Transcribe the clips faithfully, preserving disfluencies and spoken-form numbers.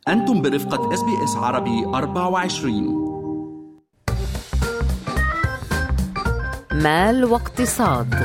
أنتم برفقة إس بي إس عربي أربعة وعشرين. مال واقتصاد.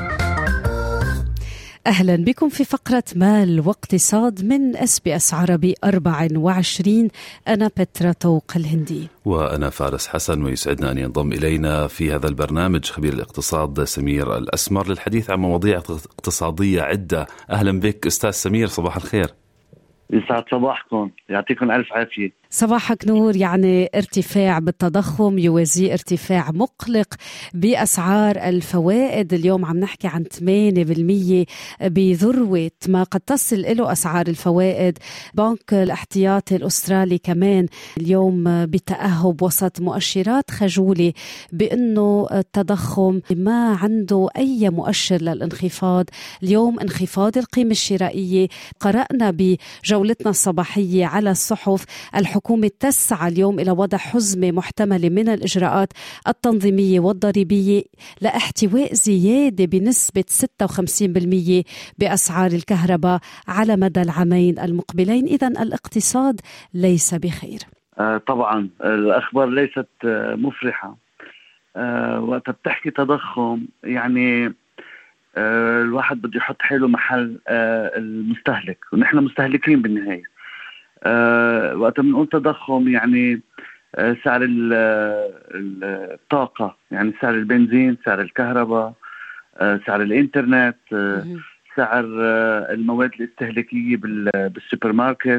أهلا بكم في فقرة مال واقتصاد من إس بي إس عربي أربعة وعشرين. أنا بترا طوق الهندي وأنا فارس حسن، ويسعدنا أن ينضم إلينا في هذا البرنامج خبير الاقتصاد سمير الأسمر للحديث عن مواضيع اقتصادية عدة. أهلا بك أستاذ سمير، صباح الخير. يسعد صباحكم، يعطيكم ألف عافية. صباحك نور. يعني ارتفاع بالتضخم يوازي ارتفاع مقلق بأسعار الفوائد. اليوم عم نحكي عن ثمانية بالمية بذروة ما قد تصل له أسعار الفوائد. بنك الاحتياطي الأسترالي كمان اليوم بتأهب وسط مؤشرات خجولة بأنه التضخم ما عنده أي مؤشر للانخفاض. اليوم انخفاض القيمة الشرائية. قرأنا بجولتنا الصباحية على الصحف الحكومة تسعى اليوم إلى وضع حزمة محتملة من الإجراءات التنظيمية والضريبية لاحتواء زيادة بنسبة ستة وخمسين بالمية بأسعار الكهرباء على مدى العامين المقبلين. إذن الاقتصاد ليس بخير. آه طبعا الأخبار ليست آه مفرحة. آه وقت بتحكي تضخم يعني آه الواحد بده يحط حاله محل آه المستهلك، ونحن مستهلكين بالنهاية. أه وقت بنقول تضخم يعني أه سعر الطاقة، يعني سعر البنزين، سعر الكهرباء، أه سعر الإنترنت، أه سعر أه المواد الاستهلاكية بالسوبر ماركت.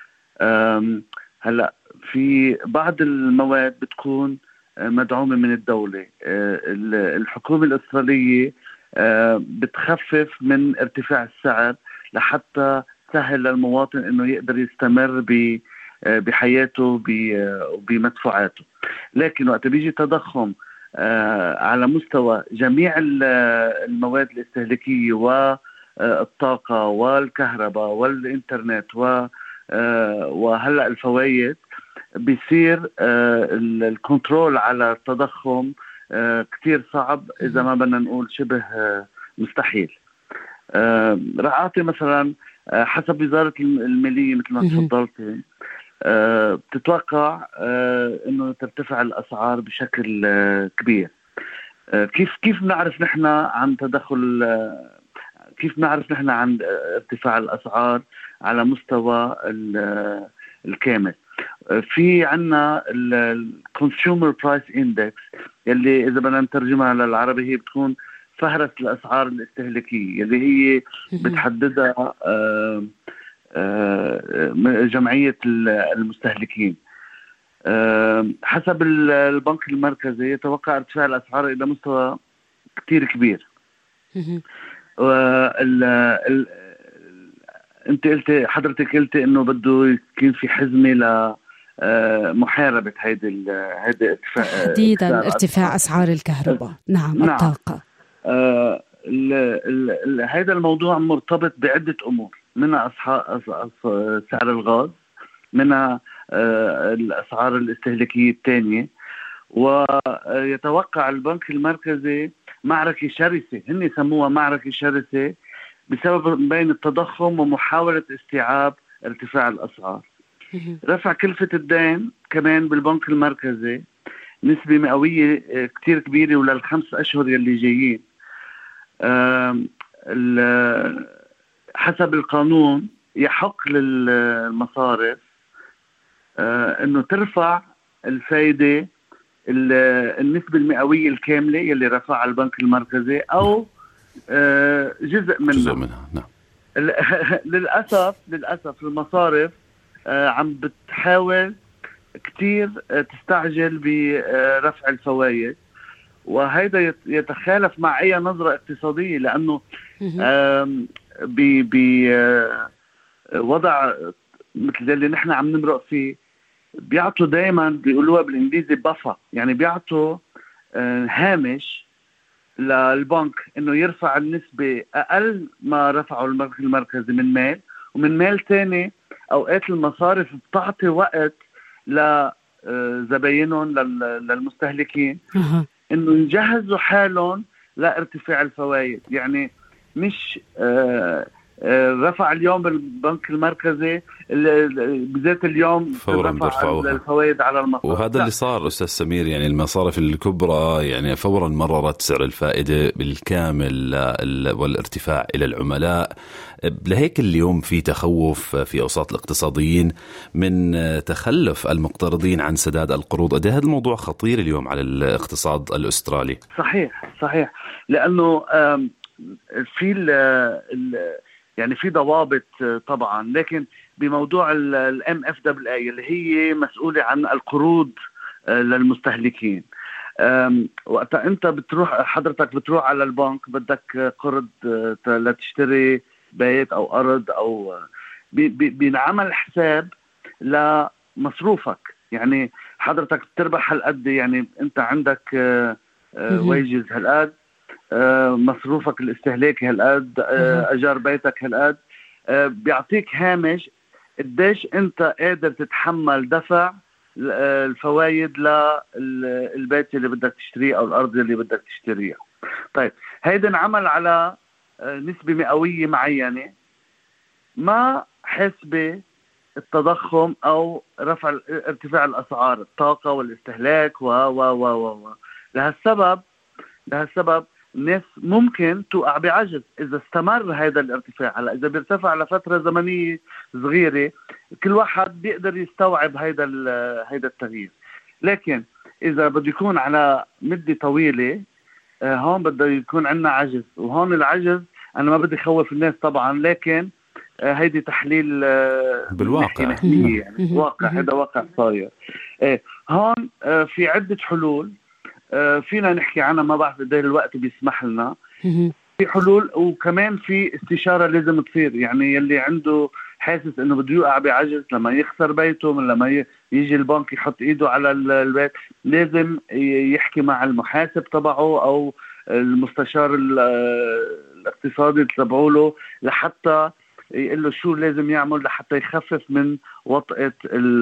هلأ في بعض المواد بتكون مدعومة من الدولة. أه الحكومة الأسترالية أه بتخفف من ارتفاع السعر لحتى سهل للمواطن انه يقدر يستمر بحياته وبمدفوعاته. لكن وقت بيجي تضخم على مستوى جميع المواد الاستهلاكية والطاقة والكهرباء والإنترنت وهلأ الفوائد، بيصير الكنترول على التضخم كتير صعب، إذا ما بدنا نقول شبه مستحيل. رح أعطي مثلا حسب وزارة المالية مثل ما تفضلتي، أه بتتوقع أه انه ترتفع الاسعار بشكل أه كبير. أه كيف كيف نعرف نحن عن تدخل أه كيف نعرف نحن عن ارتفاع الاسعار على مستوى الكامل؟ أه في عنا الكونسيومر برايس اندكس، يلي اذا بدنا نترجمها للعربي هي بتكون فهرس الأسعار الاستهلاكية اللي هي بتحددها جمعية المستهلكين. حسب البنك المركزي يتوقع ارتفاع الأسعار إلى مستوى كتير كبير. انت قلت حضرتك قلت انه بده يكون في حزمة ل محاربة هيدي هيدي تحديدا ارتفاع أسعار الكهرباء. نعم, نعم. الطاقة. آه هذا الموضوع مرتبط بعدة أمور، منها سعر الغاز، منها آه الأسعار الاستهلاكية الثانية. ويتوقع البنك المركزي معركة شرسة، هن يسموها معركة شرسة بسبب بين التضخم ومحاولة استيعاب ارتفاع الأسعار. رفع كلفة الدين كمان بالبنك المركزي نسبة مئوية كتير كبيرة وللخمس أشهر يلي جايين. حسب القانون يحق للمصارف انه ترفع الفايدة النسبة المئوية الكاملة يلي رفعها البنك المركزي او جزء منها, جزء منها. نعم. للأسف للأسف المصارف عم بتحاول كتير تستعجل برفع الفوائد، وهذا يتخالف مع أي نظرة اقتصادية، لأنه بوضع مثل اللي نحن عم نمرق فيه بيعطوا دايما بيقولوها بالإنجليزي بفا، يعني بيعطوا هامش للبنك إنه يرفع النسبة أقل ما رفعوا البنك المركزي من مال، ومن مال تاني أوقات المصارف بتعطي وقت لزباينهم للمستهلكين إنه يجهزوا حالهم لارتفاع الفوائد. يعني مش آه رفع اليوم البنك المركزي بذات اليوم فورا رفع الفوائد على المصارف. وهذا اللي صار أستاذ سمير، يعني المصارف الكبرى يعني فورا مررت سعر الفائدة بالكامل والارتفاع إلى العملاء. لهيك اليوم في تخوف في أوساط الاقتصاديين من تخلف المقترضين عن سداد القروض. قد هذا الموضوع خطير اليوم على الاقتصاد الأسترالي. صحيح صحيح، لأنه في ال ال يعني في ضوابط طبعا، لكن بموضوع الام اف دبليو اي اللي هي مسؤولة عن القروض للمستهلكين، وقت انت بتروح حضرتك بتروح على البنك بدك قرض لتشتري بيت او ارض او بينعمل حساب لمصروفك. يعني حضرتك بتربح هالقد، يعني انت عندك ويجز هالقد، مصروفك الاستهلاكي هالقد، اجار بيتك هالقد، بيعطيك هامش قديش انت قادر تتحمل دفع الفوائد للبيت اللي بدك تشتريه او الارض اللي بدك تشتريها. طيب هيدا انعمل على نسبة مئوية معينة ما حسب التضخم او رفع ارتفاع الاسعار الطاقة والاستهلاك و و و و لهالسبب لهالسبب الناس ممكن توقع بعجز إذا استمر هذا الارتفاع. هلا إذا بيرتفع لفترة زمنية صغيرة كل واحد بيقدر يستوعب هذا هذا التغيير، لكن إذا بده يكون على مدة طويلة هون بده يكون عندنا عجز. وهون العجز أنا ما بدي خوف الناس طبعا، لكن هيدي تحليل بالواقع يعني واقع، هذا واقع صاير. هون في عدة حلول فينا نحكي عنها، ما بعرف قد ايه الوقت بيسمح لنا. في حلول وكمان في استشارة لازم تصير، يعني يلي عنده حاسس انه بده يوقع بعجز لما يخسر بيته، من لما يجي البنك يحط ايده على البيت لازم يحكي مع المحاسب تبعه او المستشار الاقتصادي تبعوله لحتى يقول له شو لازم يعمل لحتى يخفف من وطأة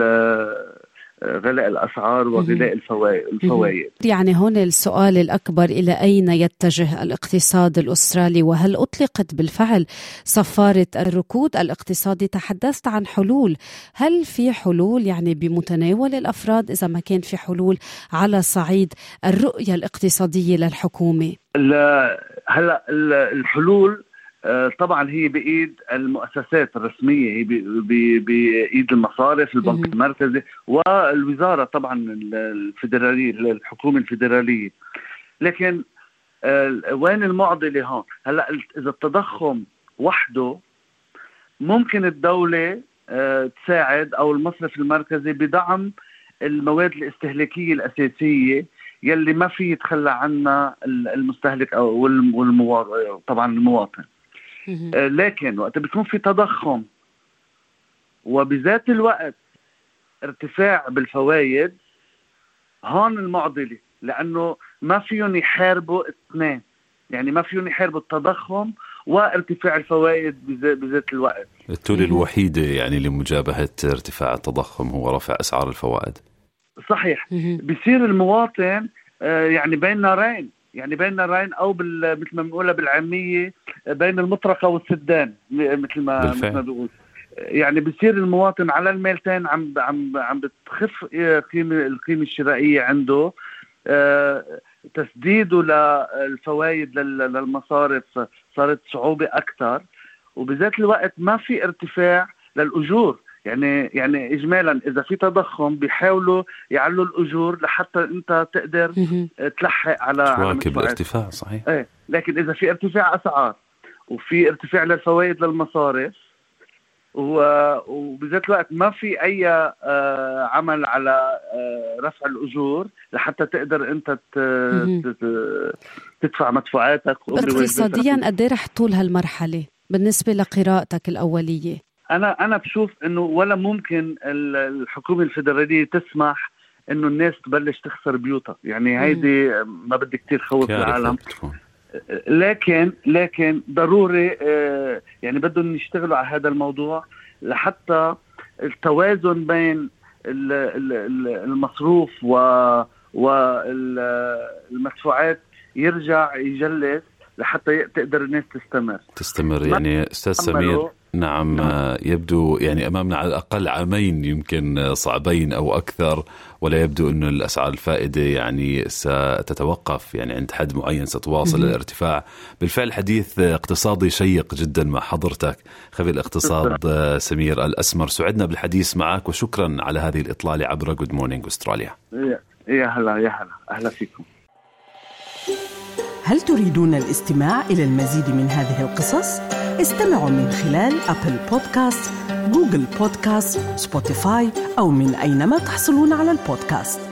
غلاء الأسعار وغلاء الفوائد. يعني هون السؤال الأكبر، إلى أين يتجه الاقتصاد الأسترالي؟ وهل أطلقت بالفعل صفارة الركود الاقتصادي؟ تحدثت عن حلول، هل في حلول يعني بمتناول الأفراد إذا ما كان في حلول على صعيد الرؤية الاقتصادية للحكومة؟ هلأ الحلول طبعا هي بإيد المؤسسات الرسمية، هي بإيد المصارف، البنك المركزي والوزارة طبعا الفيدرالية، الحكومة الفيدرالية. لكن وين المعضلة هون؟ هلأ إذا التضخم وحده ممكن الدولة تساعد أو المصرف المركزي بدعم المواد الاستهلاكية الأساسية يلي ما في يتخلى عنها المستهلك أو والمواطن طبعا المواطن. لكن وقت بيكون في تضخم وبذات الوقت ارتفاع بالفوائد، هون المعضلة، لأنه ما فيهم يحاربوا اثنين، يعني ما فيهم يحاربوا التضخم وارتفاع الفوائد بذات الوقت. التولة الوحيدة يعني لمجابهة ارتفاع التضخم هو رفع أسعار الفوائد. صحيح. بيصير المواطن يعني بين نارين، يعني بين نارين أو مثل ما بنقولها بالعامية بين المطرقة والسدان، مثل ما مثل ما بيقول. يعني بيصير المواطن على الميلتين عم عم عم بتخف قيمة القيمة الشرائية عنده. تسديده للفوائد للمصارف صارت صعوبة أكثر، وبذات الوقت ما في ارتفاع للأجور. يعني يعني إجمالا إذا في تضخم بيحاولوا يعلوا الأجور لحتى أنت تقدر تلحق على تواكب الارتفاع. صحيح. ايه، لكن إذا في ارتفاع أسعار وفي ارتفاع للفوائد للمصارف وبذات الوقت ما في أي عمل على رفع الأجور لحتى تقدر أنت تدفع مدفوعاتك. اقتصاديا قد ايه رح طول هالمرحلة بالنسبة لقراءتك الأولية؟ أنا أنا بشوف إنه ولا ممكن الحكومة الفيدرالية تسمح إنه الناس تبلش تخسر بيوتها، يعني هيدي ما بدي كتير خوف العالم. لكن لكن ضروري يعني بدهم يشتغلوا على هذا الموضوع لحتى التوازن بين المصروف و والمدفوعات يرجع يجلس لحتى تقدر الناس تستمر تستمر يعني أستاذ سمير. نعم، يبدو يعني أمامنا على الأقل عامين يمكن صعبين أو أكثر، ولا يبدو أن الأسعار الفائدة يعني ستتوقف يعني عند حد معين، ستواصل الارتفاع. بالفعل حديث اقتصادي شيق جدا مع حضرتك خبير الاقتصاد سمير الأسمر. سعدنا بالحديث معك وشكرا على هذه الإطلالة عبر Good Morning أستراليا. يا هلا يا هلا، أهلا فيكم. هل تريدون الاستماع إلى المزيد من هذه القصص؟ استمعوا من خلال أبل بودكاست، جوجل بودكاست، سبوتيفاي أو من أينما تحصلون على البودكاست.